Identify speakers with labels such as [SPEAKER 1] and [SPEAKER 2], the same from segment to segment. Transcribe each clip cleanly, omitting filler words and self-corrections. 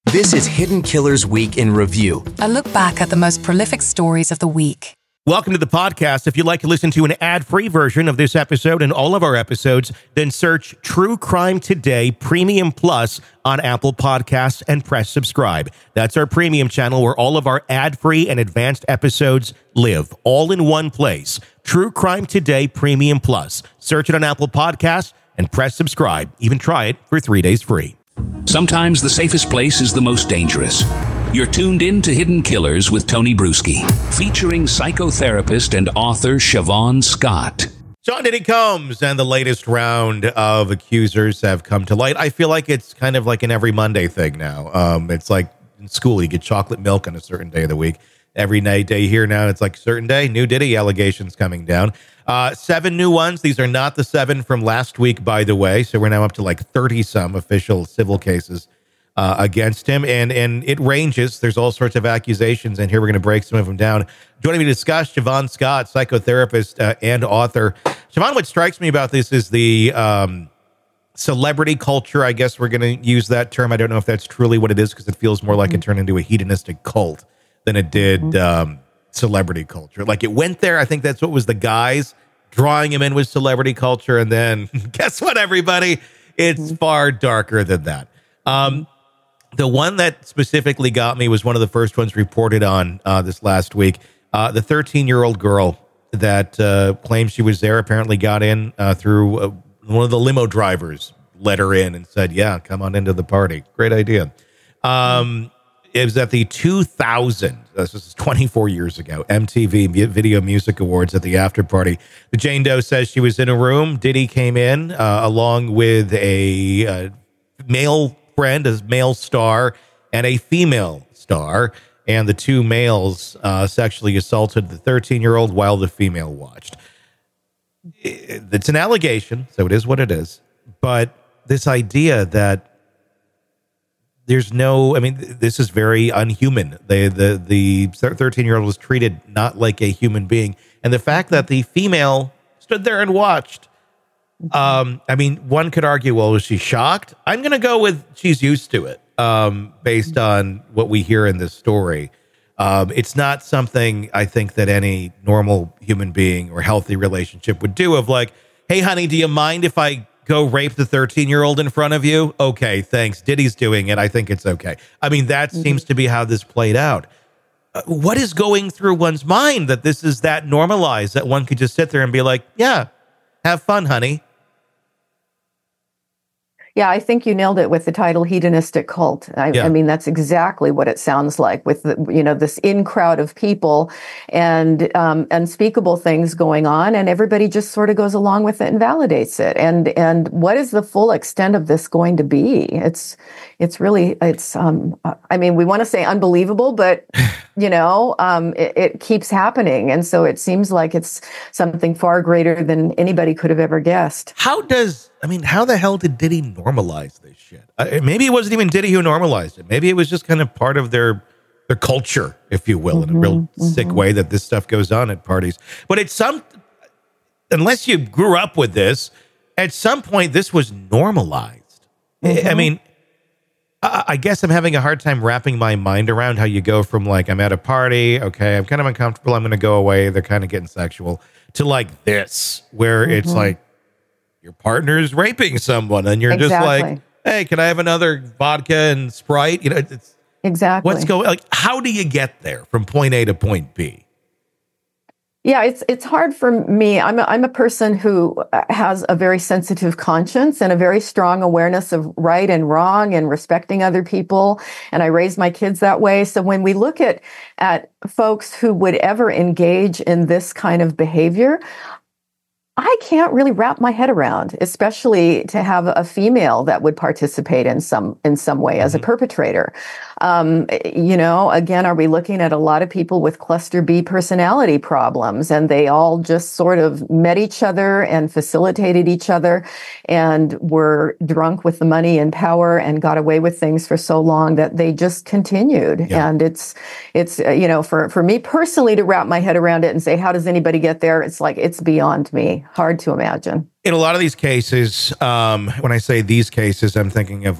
[SPEAKER 1] This is Hidden Killers Week in Review.
[SPEAKER 2] A look back at the most prolific stories of the week.
[SPEAKER 3] Welcome to the podcast. If you'd like to listen to an ad-free version of this episode and all of our episodes, then search True Crime Today Premium Plus on Apple Podcasts and press subscribe. That's our premium channel where all of our ad-free and advanced episodes live, all in one place. True Crime Today Premium Plus. Search it on Apple Podcasts and press subscribe. Even try it for 3 days free.
[SPEAKER 4] Sometimes the safest place is the most dangerous. You're tuned in to Hidden Killers with Tony Bruschi, featuring psychotherapist and author Siobhan Scott.
[SPEAKER 3] Sean Diddy Combs and the latest round of accusers have come to light. I feel like it's kind of like an every Monday thing now. It's like in school, you get chocolate milk on a certain day of the week. Every day here now, it's like a certain day, new Diddy allegations coming down. 7 new ones. These are not the 7 from last week, by the way. So we're now up to like 30-some official civil cases against him. And it ranges. There's all sorts of accusations. And here we're going to break some of them down. Joining me to discuss, Siobhan Scott, psychotherapist and author. Siobhan, what strikes me about this is the celebrity culture. I guess we're going to use that term. I don't know if that's truly what it is because it feels more like it turned into a hedonistic cult than it did celebrity culture. Like it went there. I think that's what was the guys drawing him in with celebrity culture. And then guess what, everybody? It's far darker than that. The one that specifically got me was one of the first ones reported on this last week. The 13-year-old girl that claims she was there apparently got in through one of the limo drivers, let her in and said, yeah, come on into the party. Great idea. It was at the 2000, this is 24 years ago, MTV Video Music Awards at the after party. The Jane Doe says she was in a room. Diddy came in along with a male friend, a male star, and a female star. And the two males sexually assaulted the 13-year-old while the female watched. It's an allegation, so it is what it is. But this idea that there's no, I mean, this is very unhuman. The 13-year-old was treated not like a human being. And the fact that the female stood there and watched, I mean, one could argue, well, was she shocked? I'm going to go with she's used to it based on what we hear in this story. It's not something I think that any normal human being or healthy relationship would do of like, hey, honey, do you mind if I go rape the 13-year-old in front of you? Okay, thanks. Diddy's doing it. I think it's okay. I mean, that seems to be how this played out. What is going through one's mind that this is that normalized that one could just sit there and be like, yeah, have fun, honey.
[SPEAKER 5] Yeah, I think you nailed it with the title hedonistic cult. I mean, that's exactly what it sounds like with, this in crowd of people and unspeakable things going on. And everybody just sort of goes along with it and validates it. And what is the full extent of this going to be? It's really, I mean, we want to say unbelievable, but, it keeps happening. And so it seems like it's something far greater than anybody could have ever guessed.
[SPEAKER 3] How the hell did Diddy normalize this shit? Maybe it wasn't even Diddy who normalized it. Maybe it was just kind of part of their culture, if you will, in a real sick way that this stuff goes on at parties. But unless you grew up with this, at some point this was normalized. I mean, I guess I'm having a hard time wrapping my mind around how you go from like, I'm at a party, okay, I'm kind of uncomfortable, I'm going to go away, they're kind of getting sexual, to like this, where it's like your partner is raping someone and you're just like, hey, can I have another vodka and Sprite? It's
[SPEAKER 5] exactly
[SPEAKER 3] what's going, like, how do you get there from point A to point B?
[SPEAKER 5] Yeah, it's hard for me. I'm a person who has a very sensitive conscience and a very strong awareness of right and wrong and respecting other people. And I raise my kids that way. So when we look at folks who would ever engage in this kind of behavior, I can't really wrap my head around, especially to have a female that would participate in some way as a perpetrator. Again, are we looking at a lot of people with cluster B personality problems, and they all just sort of met each other and facilitated each other and were drunk with the money and power and got away with things for so long that they just continued. Yeah. And it's for me personally to wrap my head around it and say, how does anybody get there? It's like, it's beyond me. Hard to imagine.
[SPEAKER 3] In a lot of these cases, when I say these cases, I'm thinking of like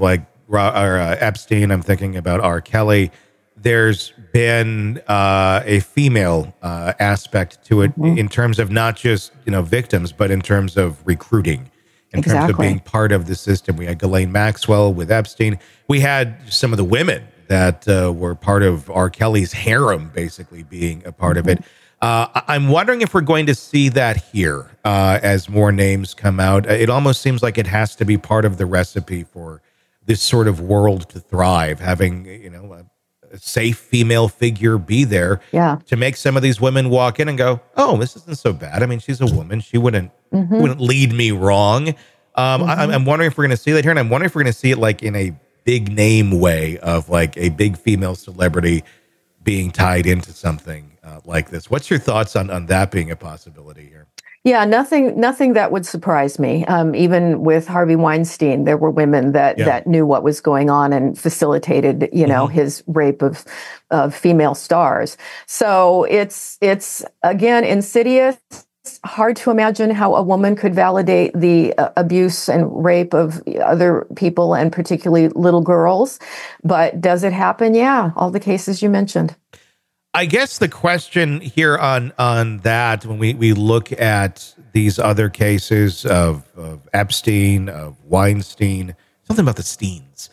[SPEAKER 3] Epstein. I'm thinking about R. Kelly. There's been a female aspect to it in terms of not just victims, but in terms of recruiting, in terms of being part of the system. We had Ghislaine Maxwell with Epstein. We had some of the women that were part of R. Kelly's harem, basically being a part of it. I'm wondering if we're going to see that here as more names come out. It almost seems like it has to be part of the recipe for this sort of world to thrive, having a safe female figure be there to make some of these women walk in and go, oh, this isn't so bad. I mean, she's a woman. She wouldn't lead me wrong. I'm wondering if we're going to see that here. And I'm wondering if we're going to see it like in a big name way of like a big female celebrity being tied into something like this. What's your thoughts on that being a possibility here?
[SPEAKER 5] Yeah, nothing that would surprise me. Even with Harvey Weinstein, there were women that knew what was going on and facilitated, his rape of female stars. So it's again insidious. It's hard to imagine how a woman could validate the abuse and rape of other people, and particularly little girls. But does it happen? Yeah, all the cases you mentioned.
[SPEAKER 3] I guess the question here on that, when we look at these other cases of Epstein, of Weinstein, something about the Steens,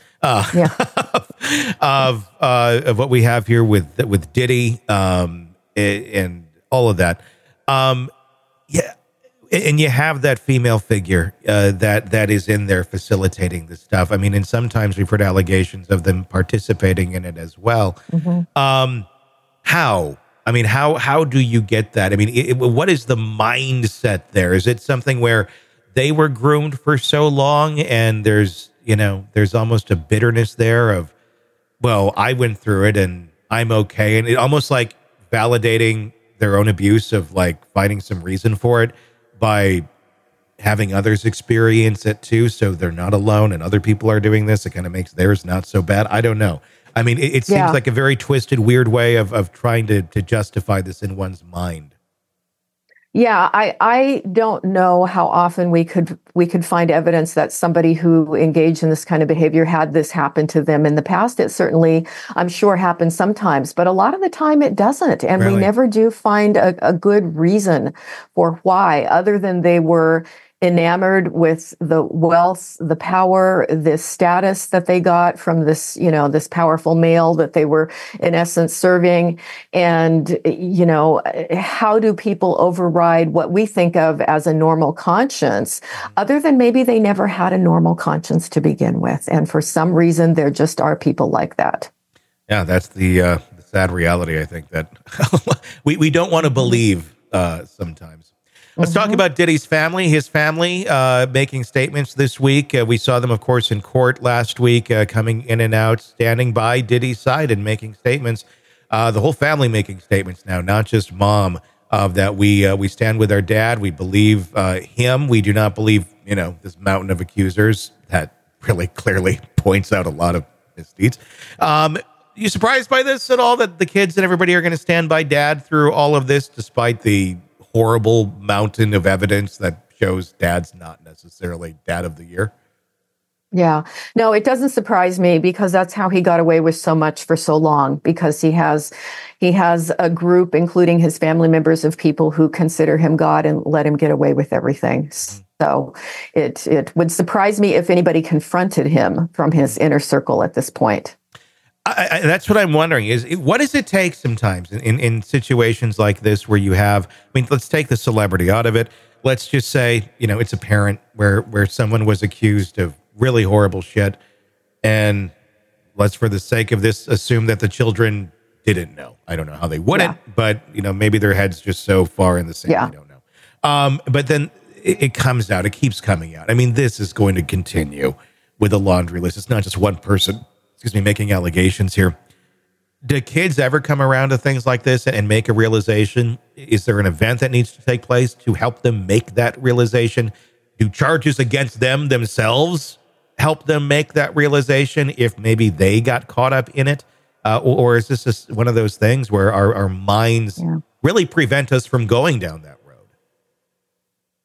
[SPEAKER 3] of what we have here with Diddy, and all of that. And you have that female figure that is in there facilitating this stuff. I mean, and sometimes we've heard allegations of them participating in it as well. How? I mean, how do you get that? I mean, what is the mindset there? Is it something where they were groomed for so long and there's almost a bitterness there of, well, I went through it and I'm okay. And it almost like validating their own abuse of like finding some reason for it by having others experience it too. So they're not alone and other people are doing this. It kind of makes theirs not so bad. I don't know. I mean, it seems like a very twisted, weird way of trying to justify this in one's mind.
[SPEAKER 5] Yeah, I don't know how often we could find evidence that somebody who engaged in this kind of behavior had this happen to them in the past. It certainly, I'm sure, happens sometimes, but a lot of the time it doesn't. And we never do find a good reason for why, other than they were enamored with the wealth, the power, this status that they got from this, this powerful male that they were in essence serving. And, how do people override what we think of as a normal conscience, other than maybe they never had a normal conscience to begin with? And for some reason, there just are people like that.
[SPEAKER 3] Yeah, that's the sad reality, I think, that we don't want to believe sometimes. Let's talk about Diddy's family. His family making statements this week. We saw them, of course, in court last week, coming in and out, standing by Diddy's side and making statements. The whole family making statements now, not just mom, that we stand with our dad. We believe him. We do not believe, this mountain of accusers that really clearly points out a lot of misdeeds. You surprised by this at all, that the kids and everybody are going to stand by dad through all of this, despite the horrible mountain of evidence that shows dad's not necessarily dad of the year?
[SPEAKER 5] Yeah, no, it doesn't surprise me, because that's how he got away with so much for so long, because he has a group, including his family members, of people who consider him God and let him get away with everything. So it would surprise me if anybody confronted him from his inner circle at this point.
[SPEAKER 3] That's what I'm wondering, is what does it take sometimes in situations like this where you have, let's take the celebrity out of it. Let's just say, it's a parent where someone was accused of really horrible shit. And let's, for the sake of this, assume that the children didn't know. I don't know how they wouldn't, but maybe their head's just so far in the sand, they don't know. But then it comes out, it keeps coming out. This is going to continue with a laundry list. It's not just one person, making allegations here. Do kids ever come around to things like this and make a realization? Is there an event that needs to take place to help them make that realization? Do charges against them themselves help them make that realization if maybe they got caught up in it? Or is this just one of those things where our minds really prevent us from going down that road?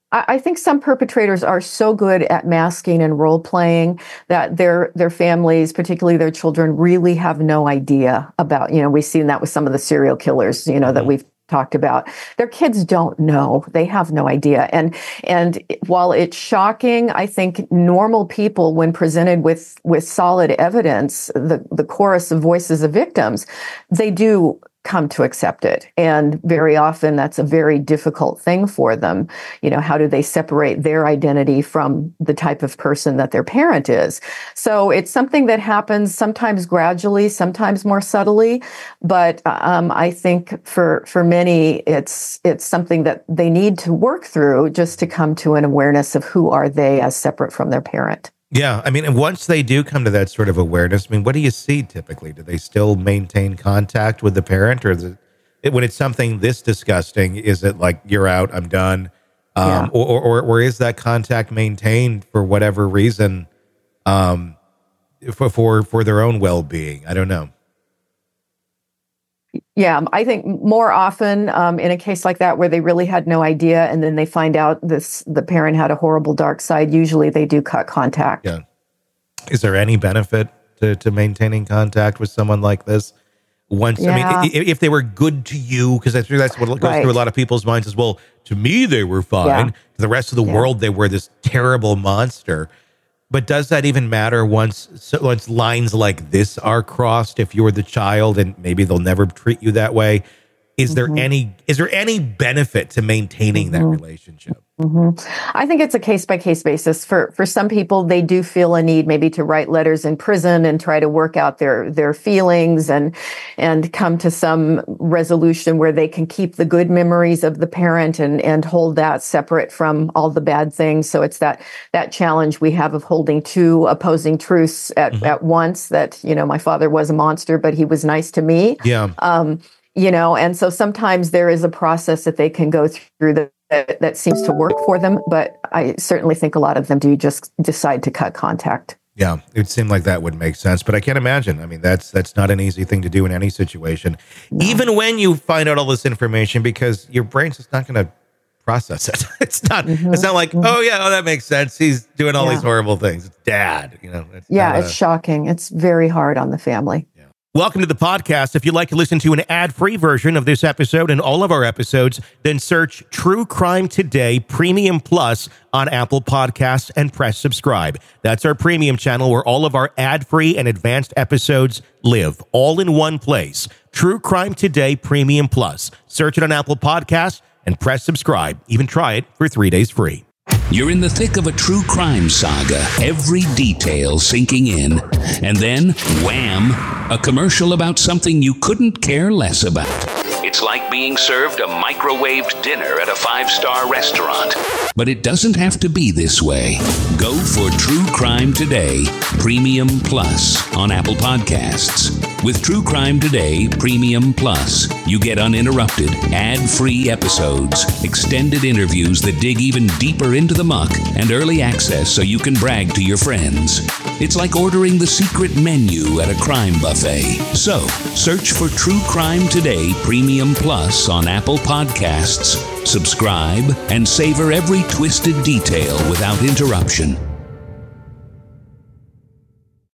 [SPEAKER 5] I think some perpetrators are so good at masking and role playing that their families, particularly their children, really have no idea about, we've seen that with some of the serial killers, that we've talked about. Their kids don't know. They have no idea. And while it's shocking, I think normal people, when presented with solid evidence, the chorus of voices of victims, they do come to accept it. And very often that's a very difficult thing for them. How do they separate their identity from the type of person that their parent is? So it's something that happens sometimes gradually, sometimes more subtly. But I think for many, it's something that they need to work through just to come to an awareness of who are they as separate from their parent.
[SPEAKER 3] Yeah. I mean, and once they do come to that sort of awareness, what do you see typically? Do they still maintain contact with the parent, or when it's something this disgusting, is it like, you're out, I'm done? Or is that contact maintained for whatever reason, for their own well-being? I don't know.
[SPEAKER 5] Yeah, I think more often in a case like that where they really had no idea and then they find out the parent had a horrible dark side, usually they do cut contact.
[SPEAKER 3] Yeah. Is there any benefit to maintaining contact with someone like this? If they were good to you, because that's what goes through a lot of people's minds as well. To me, they were fine. Yeah. To the rest of the world, they were this terrible monster. But does that even matter once lines like this are crossed? If you're the child and maybe they'll never treat you that way, is there any benefit to maintaining that relationship?
[SPEAKER 5] I think it's a case-by-case basis. For some people, they do feel a need maybe to write letters in prison and try to work out their feelings and come to some resolution where they can keep the good memories of the parent and hold that separate from all the bad things. So it's that challenge we have of holding two opposing truths at once, that, my father was a monster, but he was nice to me.
[SPEAKER 3] Yeah.
[SPEAKER 5] And so sometimes there is a process that they can go through that seems to work for them, but I certainly think a lot of them do just decide to cut contact.
[SPEAKER 3] Yeah, it seemed like that would make sense, but I can't imagine. I mean, that's not an easy thing to do in any situation, even when you find out all this information, because your brain's just not going to process it. It's not. It's not like, that makes sense. He's doing all these horrible things. It's dad. It's
[SPEAKER 5] shocking. It's very hard on the family.
[SPEAKER 3] Welcome to the podcast. If you'd like to listen to an ad-free version of this episode and all of our episodes, then search True Crime Today Premium Plus on Apple Podcasts and press subscribe. That's our premium channel where all of our ad-free and advanced episodes live, all in one place. True Crime Today Premium Plus. Search it on Apple Podcasts and press subscribe. Even try it for 3 days free.
[SPEAKER 4] You're in the thick of a true crime saga, every detail sinking in, and then, wham, a commercial about something you couldn't care less about. It's like being served a microwaved dinner at a 5-star restaurant. But it doesn't have to be this way. Go for True Crime Today Premium Plus on Apple Podcasts. With True Crime Today Premium Plus, you get uninterrupted, ad-free episodes, extended interviews that dig even deeper into the muck, and early access so you can brag to your friends. It's like ordering the secret menu at a crime buffet. So, search for True Crime Today Premium Plus on Apple Podcasts, subscribe, and savor every twisted detail without interruption.